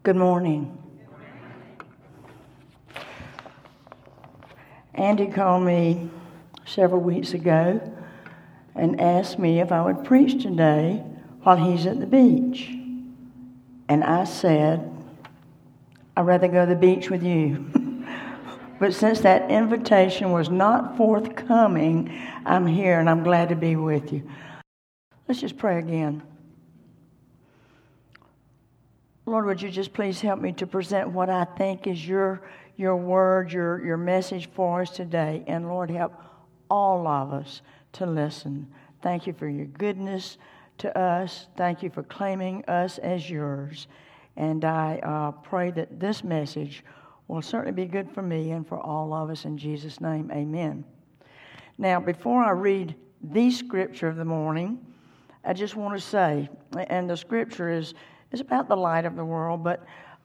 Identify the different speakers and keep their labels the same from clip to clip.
Speaker 1: Good morning. Andy called me several weeks ago and asked me if I would preach today while he's at the beach. And I said, I'd rather go to the beach with you. But since that invitation was not forthcoming, I'm here and I'm glad to be with you. Let's just pray again. Lord, would you just please help me to present what I think is your word, your message for us today. And Lord, help all of us to listen. Thank you for your goodness to us. Thank you for claiming us as yours. And I pray that this message will certainly be good for me and for all of us. In Jesus' name, amen. Now, before I read the scripture of the morning, I just want to say, and the scripture is about the light of the world, but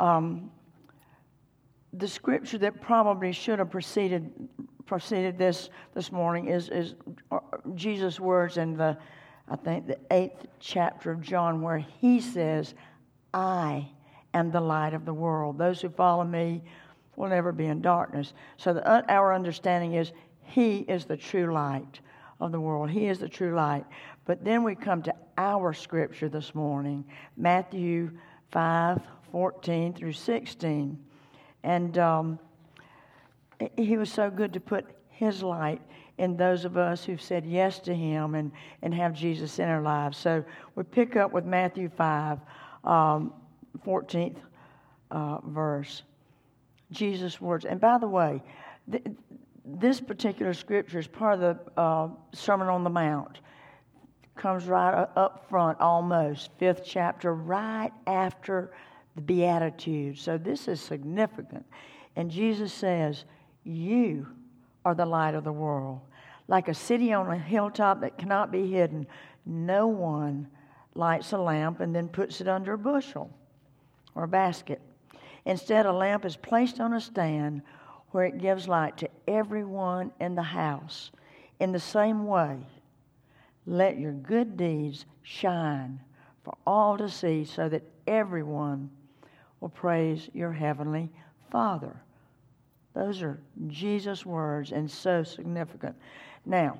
Speaker 1: the scripture that probably should have preceded this morning is Jesus' words in the 8th chapter of John, where he says, I am the light of the world. Those who follow me will never be in darkness. So our understanding is he is the true light of the world. He is the true light. But then we come to our scripture this morning, Matthew 5:14 through 16. And he was so good to put his light in those of us who've said yes to him and have Jesus in our lives. So we pick up with Matthew 5, 14th verse. Jesus' words. And by the way, this particular scripture is part of the Sermon on the Mount. Comes right up front, almost, 5th chapter, right after the Beatitudes. So this is significant. And Jesus says, you are the light of the world. Like a city on a hilltop that cannot be hidden, no one lights a lamp and then puts it under a bushel or a basket. Instead, a lamp is placed on a stand where it gives light to everyone in the house. In the same way, let your good deeds shine for all to see, so that everyone will praise your heavenly Father. Those are Jesus' words, and so significant. Now,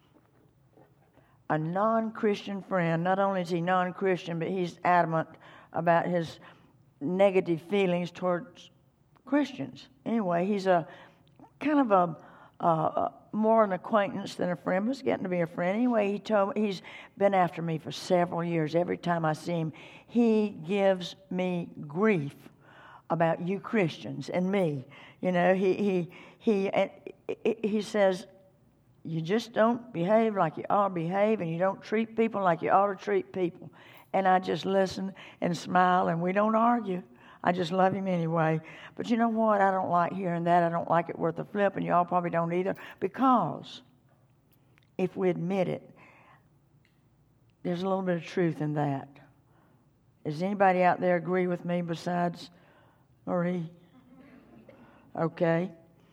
Speaker 1: a non-Christian friend, not only is he non-Christian, but he's adamant about his negative feelings towards Christians. Anyway, he's a kind of a more an acquaintance than a friend, but it's getting to be a friend. Anyway, he told me he's been after me for several years. Every time I see him, he gives me grief about you Christians and me. You know, he says, you just don't behave like you ought to behave, and you don't treat people like you ought to treat people. And I just listen and smile, and we don't argue. I just love him anyway. But you know what? I don't like hearing that. I don't like it worth a flip, and y'all probably don't either. Because if we admit it, there's a little bit of truth in that. Does anybody out there agree with me besides Marie? Okay.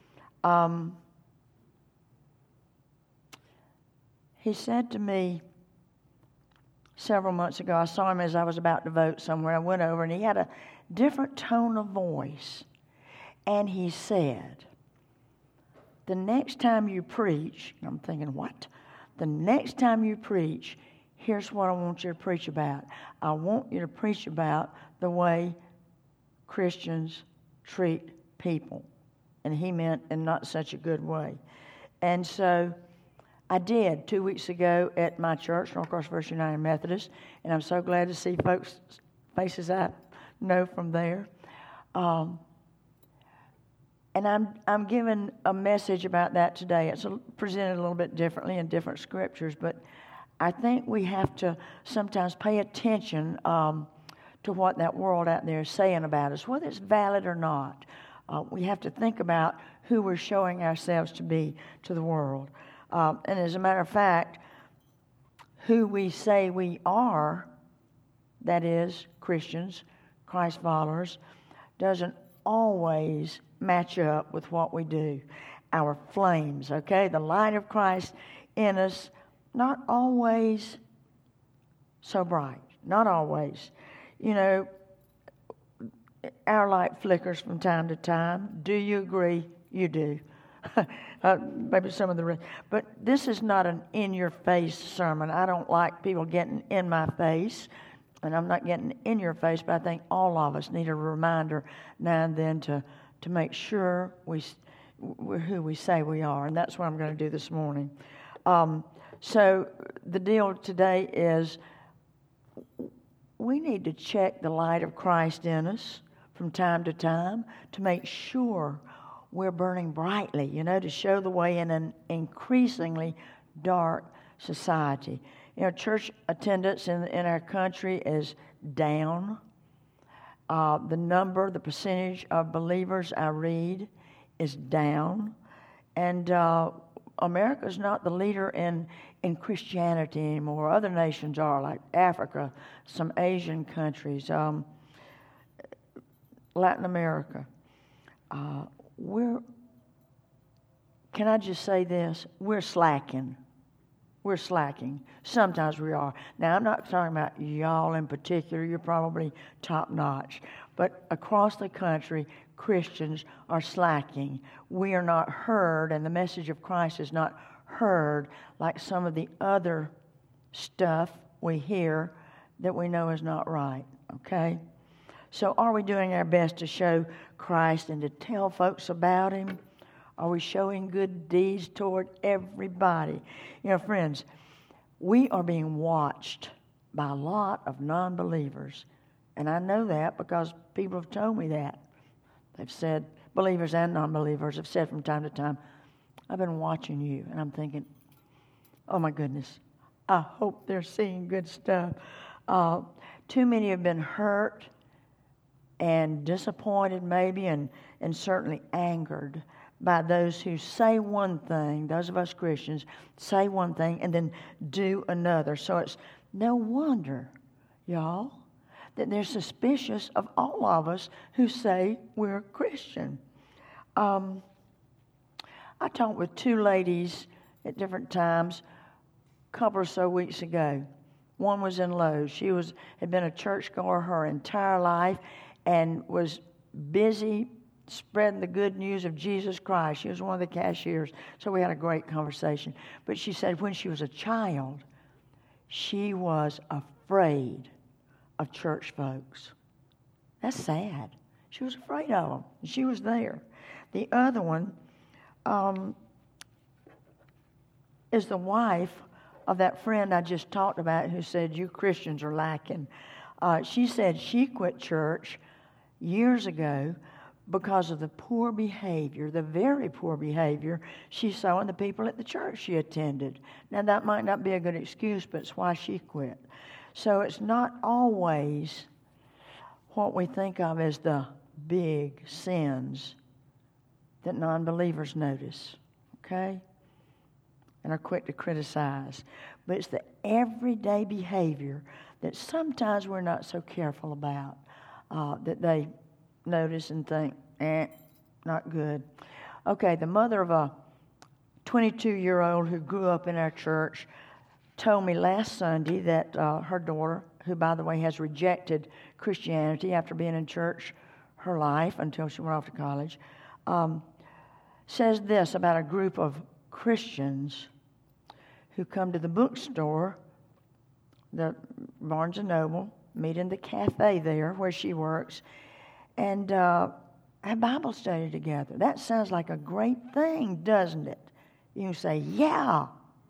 Speaker 1: He said to me several months ago, I saw him as I was about to vote somewhere. I went over, and he had a different tone of voice. And he said, the next time you preach, and I'm thinking, what? The next time you preach, here's what I want you to preach about. I want you to preach about the way Christians treat people. And he meant in not such a good way. And so I did 2 weeks ago at my church, Norcross First United Methodist, and I'm so glad to see folks' faces I know from there. And I'm giving a message about that today. It's presented a little bit differently in different scriptures, but I think we have to sometimes pay attention to what that world out there is saying about us, whether it's valid or not. We have to think about who we're showing ourselves to be to the world. And as a matter of fact, who we say we are, that is, Christians, Christ followers, doesn't always match up with what we do. Our flames, okay? The light of Christ in us, not always so bright. Not always. You know, our light flickers from time to time. Do you agree? You do. Maybe some of the rest. But this is not an in-your-face sermon. I don't like people getting in my face, and I'm not getting in your face, but I think all of us need a reminder now and then to make sure we're who we say we are, and that's what I'm going to do this morning. So the deal today is we need to check the light of Christ in us from time to time to make sure we're burning brightly, to show the way in an increasingly dark society. Church attendance in our country is down. The percentage of believers I read is down. And America's not the leader in Christianity anymore. Other nations are, like Africa, some Asian countries, Latin America. Can I just say this? We're slacking. We're slacking. Sometimes we are. Now, I'm not talking about y'all in particular. You're probably top notch. But across the country, Christians are slacking. We are not heard, and the message of Christ is not heard like some of the other stuff we hear that we know is not right. Okay? So are we doing our best to show Christ and to tell folks about Him? Are we showing good deeds toward everybody? Friends, we are being watched by a lot of non-believers. And I know that because people have told me that. They've said, believers and non-believers have said from time to time, I've been watching you. And I'm thinking, oh my goodness, I hope they're seeing good stuff. Too many have been hurt and disappointed maybe and certainly angered by those who say one thing, those of us Christians, say one thing and then do another. So it's no wonder, y'all, that they're suspicious of all of us who say we're Christian. I talked with two ladies at different times a couple or so weeks ago. One was in Lowe's. She had been a churchgoer her entire life and was busy spreading the good news of Jesus Christ. She was one of the cashiers, so we had a great conversation. But she said when she was a child, she was afraid of church folks. That's sad. She was afraid of them. She was there. The other one is the wife of that friend I just talked about who said, you Christians are lacking. She said she quit church years ago because of the poor behavior, the very poor behavior she saw in the people at the church she attended. Now, that might not be a good excuse, but it's why she quit. So it's not always what we think of as the big sins that non-believers notice, okay, and are quick to criticize. But it's the everyday behavior that sometimes we're not so careful about, that they notice and think, not good. Okay, the mother of a 22-year-old who grew up in our church told me last Sunday that her daughter, who, by the way, has rejected Christianity after being in church her life until she went off to college, says this about a group of Christians who come to the bookstore, the Barnes & Noble, meet in the cafe there where she works, and have Bible study together. That sounds like a great thing, doesn't it? You can say, yeah.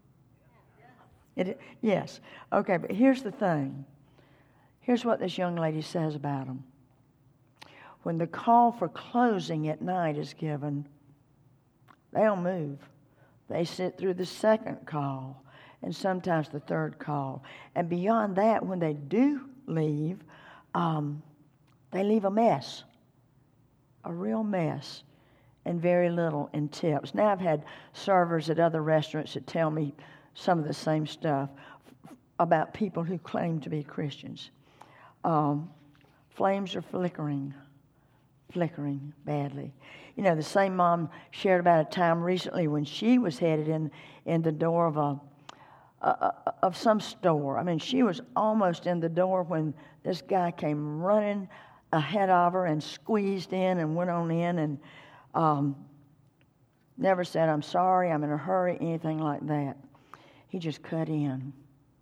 Speaker 1: Yes. Okay, but here's the thing. Here's what this young lady says about them. When the call for closing at night is given, they don't move. They sit through the second call and sometimes the third call. And beyond that, when they do leave, they leave a mess, a real mess, and very little in tips. Now, I've had servers at other restaurants that tell me some of the same stuff about people who claim to be Christians. Flames are flickering badly. You know, the same mom shared about a time recently when she was headed in the door of some store. I mean, she was almost in the door when this guy came running ahead of her and squeezed in and went on in and never said, I'm sorry, I'm in a hurry, anything like that. He just cut in.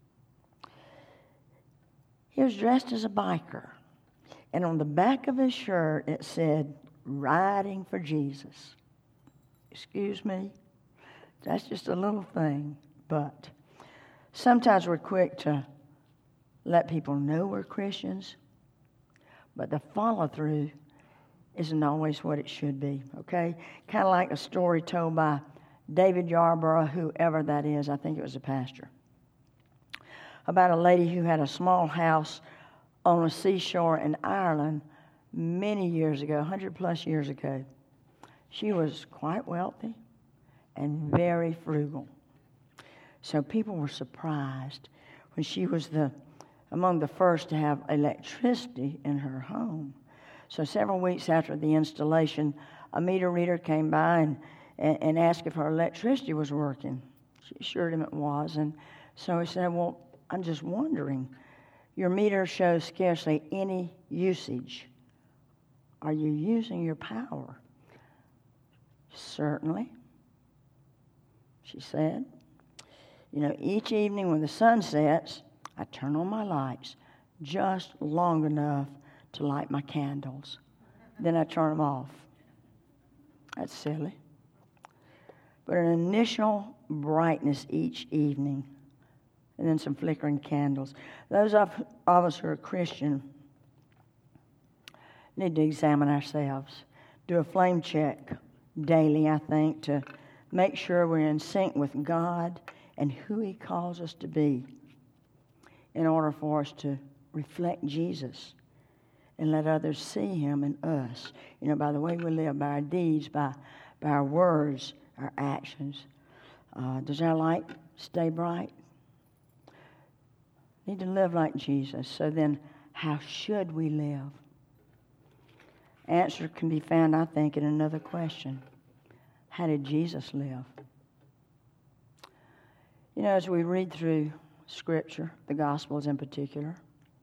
Speaker 1: He was dressed as a biker. And on the back of his shirt, it said, Riding for Jesus. Excuse me? That's just a little thing. But sometimes we're quick to let people know we're Christians. But the follow-through isn't always what it should be, okay? Kind of like a story told by David Yarborough, whoever that is. I think it was a pastor. About a lady who had a small house on a seashore in Ireland many years ago, 100-plus years ago. She was quite wealthy and very frugal. So people were surprised when she was among the first to have electricity in her home. So several weeks after the installation, a meter reader came by and asked if her electricity was working. She assured him it was. And so he said, well, I'm just wondering, your meter shows scarcely any usage. Are you using your power? Certainly, she said. You know, each evening when the sun sets, I turn on my lights just long enough to light my candles. Then I turn them off. That's silly. But an initial brightness each evening, and then some flickering candles. Those of us who are Christian need to examine ourselves. Do a flame check daily, I think, to make sure we're in sync with God and who He calls us to be in order for us to reflect Jesus and let others see Him in us. You know, by the way we live, by our deeds, by our words, our actions. Does our light stay bright? Need to live like Jesus. So then, how should we live? Answer can be found, I think, in another question. How did Jesus live? You know, as we read through Scripture, the Gospels in particular,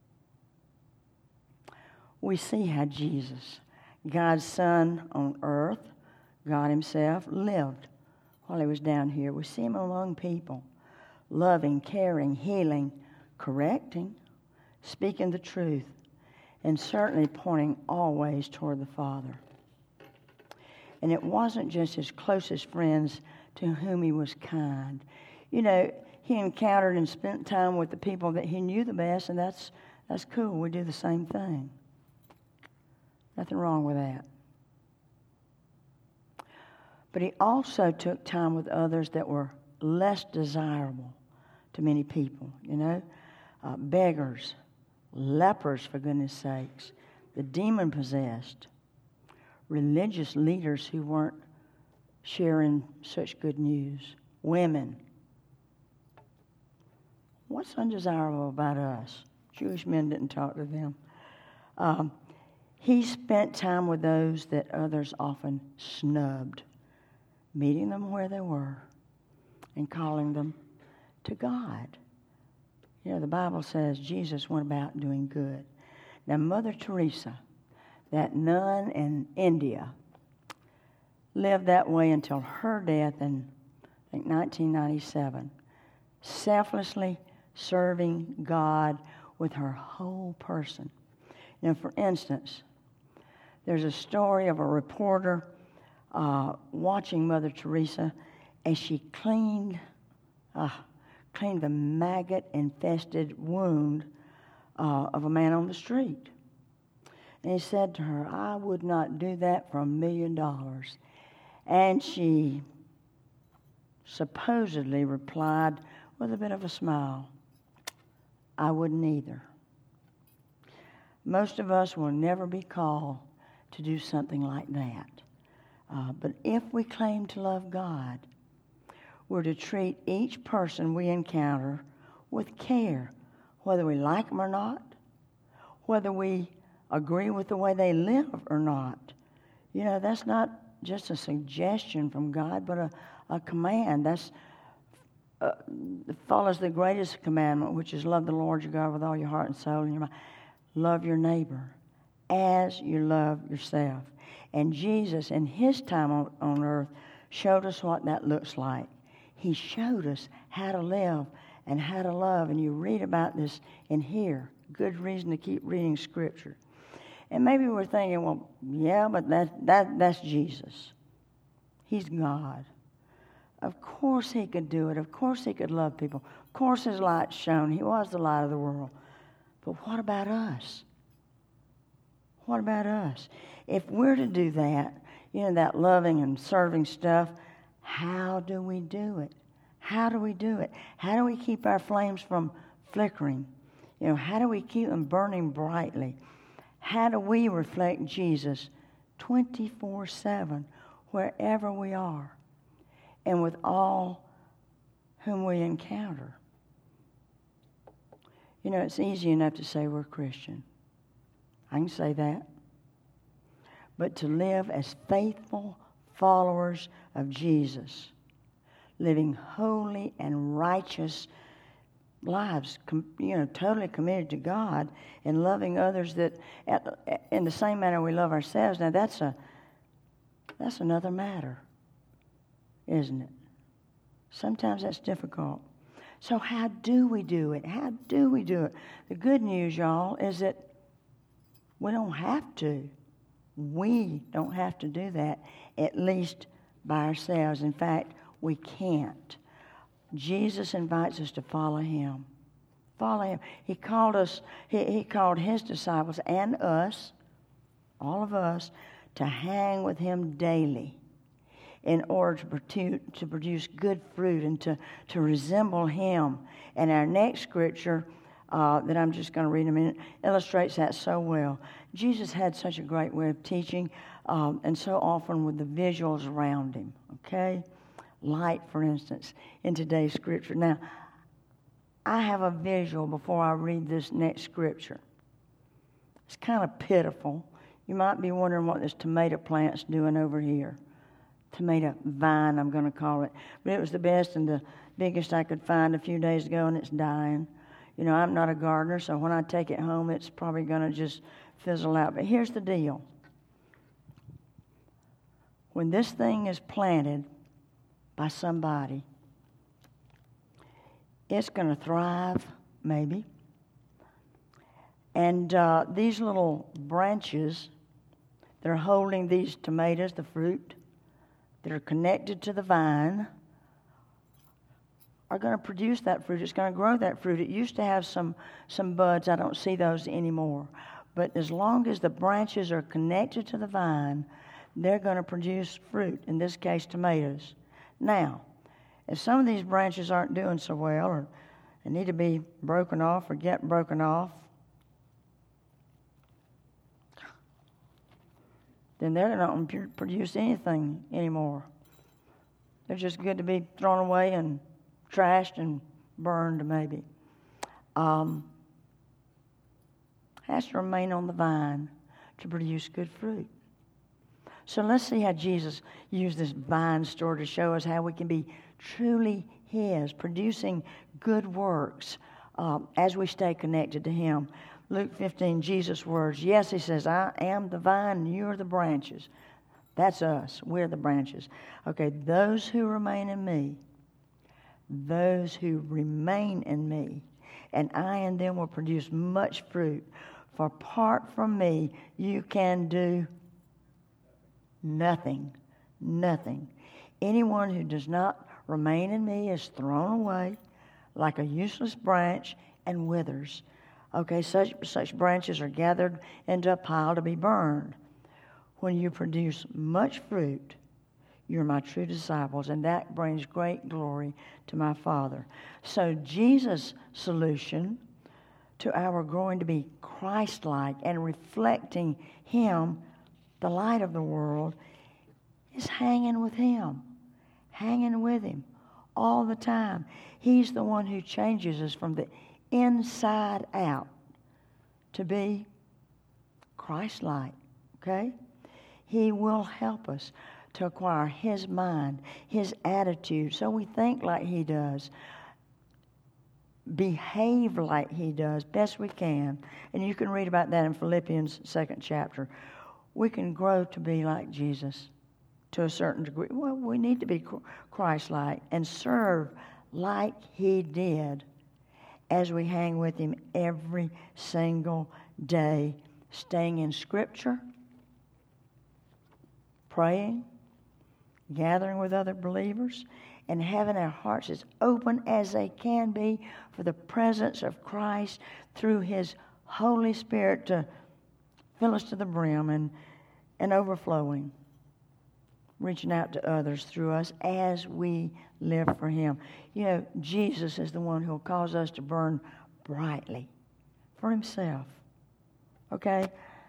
Speaker 1: we see how Jesus, God's Son on earth, God Himself, lived while He was down here. We see Him among people, loving, caring, healing, correcting, speaking the truth, and certainly pointing always toward the Father. And it wasn't just His closest friends to whom He was kind. You know, He encountered and spent time with the people that He knew the best, and that's cool. We do the same thing. Nothing wrong with that. But He also took time with others that were less desirable to many people, you know. Beggars, lepers, for goodness sakes, the demon-possessed, religious leaders who weren't sharing such good news, women. What's undesirable about us? Jewish men didn't talk to them. He spent time with those that others often snubbed, meeting them where they were and calling them to God. You know, the Bible says Jesus went about doing good. Now, Mother Teresa, that nun in India, lived that way until her death in, I think, 1997, selflessly serving God with her whole person. Now, for instance, there's a story of a reporter watching Mother Teresa as she cleaned the maggot-infested wound of a man on the street. And he said to her, I would not do that for $1 million. And she supposedly replied with a bit of a smile, I wouldn't either. Most of us will never be called to do something like that. But if we claim to love God, we're to treat each person we encounter with care, whether we like them or not, whether we agree with the way they live or not. You know, that's not just a suggestion from God, but a command. That's follows the greatest commandment, which is love the Lord your God with all your heart and soul and your mind. Love your neighbor as you love yourself. And Jesus, in his time on earth, showed us what that looks like. He showed us how to live and how to love. And you read about this in here. Good reason to keep reading Scripture. And maybe we're thinking, well, yeah, but that's Jesus. He's God. Of course he could do it. Of course he could love people. Of course his light shone. He was the light of the world. But what about us? What about us? If we're to do that, that loving and serving stuff, how do we do it? How do we do it? How do we keep our flames from flickering? How do we keep them burning brightly? How do we reflect Jesus 24/7 wherever we are and with all whom we encounter? It's easy enough to say we're Christian. I can say that. But to live as faithful followers of Jesus, living holy and righteous lives, totally committed to God and loving others in the same manner we love ourselves. Now that's another matter, isn't it? Sometimes that's difficult. So how do we do it? How do we do it? The good news, y'all, is that we don't have to. We don't have to do that, at least by ourselves. In fact, we can't. Jesus invites us to follow him. Follow him. He called us, he called his disciples and us, all of us, to hang with him daily in order to produce good fruit and to resemble him. And our next scripture that I'm just going to read in a minute illustrates that so well. Jesus had such a great way of teaching, and so often with the visuals around him, okay? Light, for instance, in today's scripture. Now, I have a visual before I read this next scripture. It's kind of pitiful. You might be wondering what this tomato plant's doing over here. Tomato vine, I'm going to call it. But it was the best and the biggest I could find a few days ago, and it's dying. I'm not a gardener, so when I take it home, it's probably going to just fizzle out. But here's the deal. When this thing is planted by somebody, it's going to thrive, maybe. And these little branches that are holding these tomatoes, the fruit, that are connected to the vine, are going to produce that fruit. It's going to grow that fruit. It used to have some buds. I don't see those anymore. But as long as the branches are connected to the vine, they're going to produce fruit, in this case, tomatoes. Now, if some of these branches aren't doing so well or they need to be broken off or get broken off, then they're not going to produce anything anymore. They're just good to be thrown away and trashed and burned, maybe. Has to remain on the vine to produce good fruit. So let's see how Jesus used this vine story to show us how we can be truly his, producing good works as we stay connected to him. Luke 15, Jesus' words. Yes, he says, I am the vine and you are the branches. That's us. We're the branches. Okay, those who remain in me, those who remain in me, and I in them will produce much fruit. For apart from me, you can do nothing. Nothing. Anyone who does not remain in me is thrown away like a useless branch and withers. Okay, such branches are gathered into a pile to be burned. When you produce much fruit, you're my true disciples, and that brings great glory to my Father. So Jesus' solution to our growing to be Christ-like and reflecting him, the light of the world, is hanging with him all the time. He's the one who changes us from the inside out to be Christ-like, okay? He will help us to acquire his mind, his attitude, so we think like he does. behave like He does, best we can. And you can read about that in Philippians 2nd chapter. We can grow to be like Jesus to a certain degree. Well, we need to be Christ-like and serve like He did as we hang with Him every single day, staying in Scripture, praying, gathering with other believers, and having our hearts as open as they can be for the presence of Christ through His Holy Spirit to fill us to the brim and overflowing, reaching out to others through us as we live for Him. You know, Jesus is the one who will cause us to burn brightly for Himself. Okay?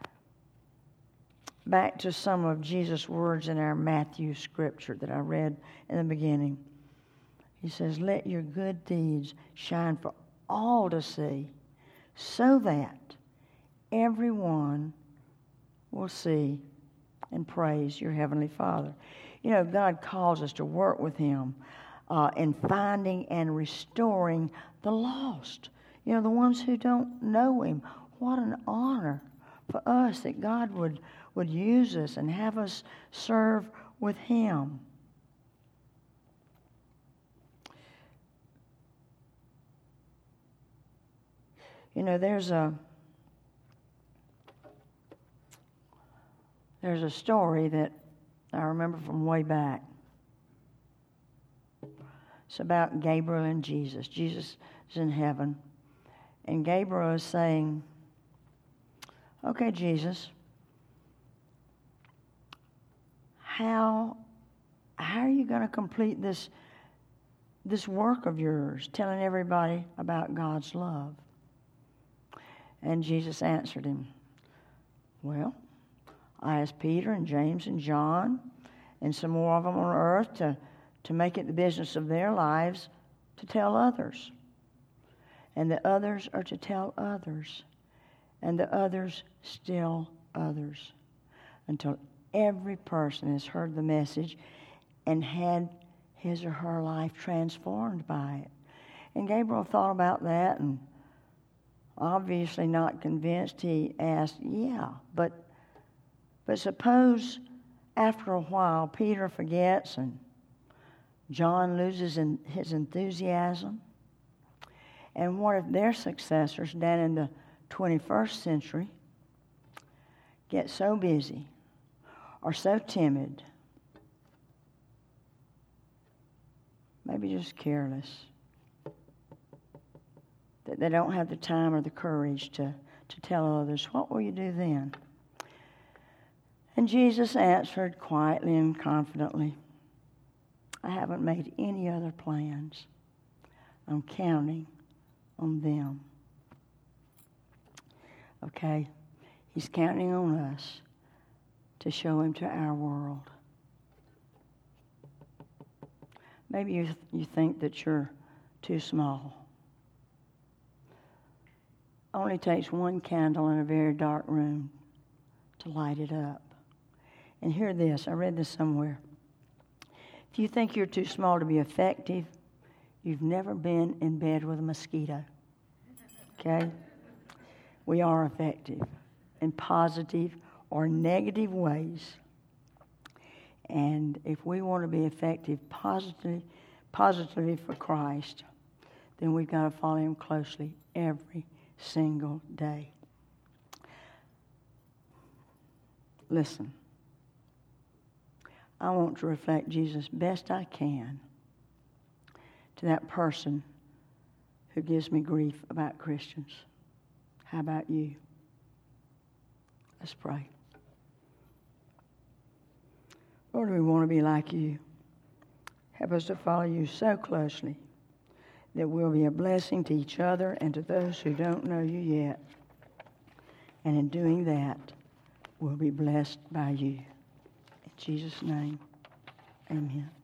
Speaker 1: Back to some of Jesus' words in our Matthew scripture that I read in the beginning. He says, "Let your good deeds shine for all to see, so that everyone will see and praise your Heavenly Father." You know, God calls us to work with Him in finding and restoring the lost. You know, the ones who don't know Him. What an honor for us that God would use us and have us serve with Him. You know, there's a story that I remember from way back. It's about Gabriel and Jesus. Jesus is in heaven, and Gabriel is saying, "Okay, Jesus, how are you going to complete this work of yours, telling everybody about God's love?" And Jesus answered him, "Well, I asked Peter and James and John and some more of them on earth to make it the business of their lives to tell others. And the others are to tell others. And the others still others. Until every person has heard the message and had his or her life transformed by it." And Gabriel thought about that, and obviously not convinced, he asked, "Yeah, but suppose after a while Peter forgets and John loses his enthusiasm? And what if their successors down in the 21st century get so busy or so timid, maybe just careless, that they don't have the time or the courage to tell others? What will you do then?" And Jesus answered quietly and confidently, "I haven't made any other plans. I'm counting on them." Okay? He's counting on us to show Him to our world. Maybe you think that you're too small. Only takes one candle in a very dark room to light it up. And hear this, I read this somewhere. If you think you're too small to be effective, you've never been in bed with a mosquito. Okay? We are effective in positive or negative ways. And if we want to be effective positively for Christ, then we've got to follow Him closely every single day. Listen, I want to reflect Jesus best I can to that person who gives me grief about Christians. How about you? Let's pray. Lord, we want to be like You. Help us to follow You so closely that we'll be a blessing to each other and to those who don't know You yet. And in doing that, we'll be blessed by You. In Jesus' name, amen.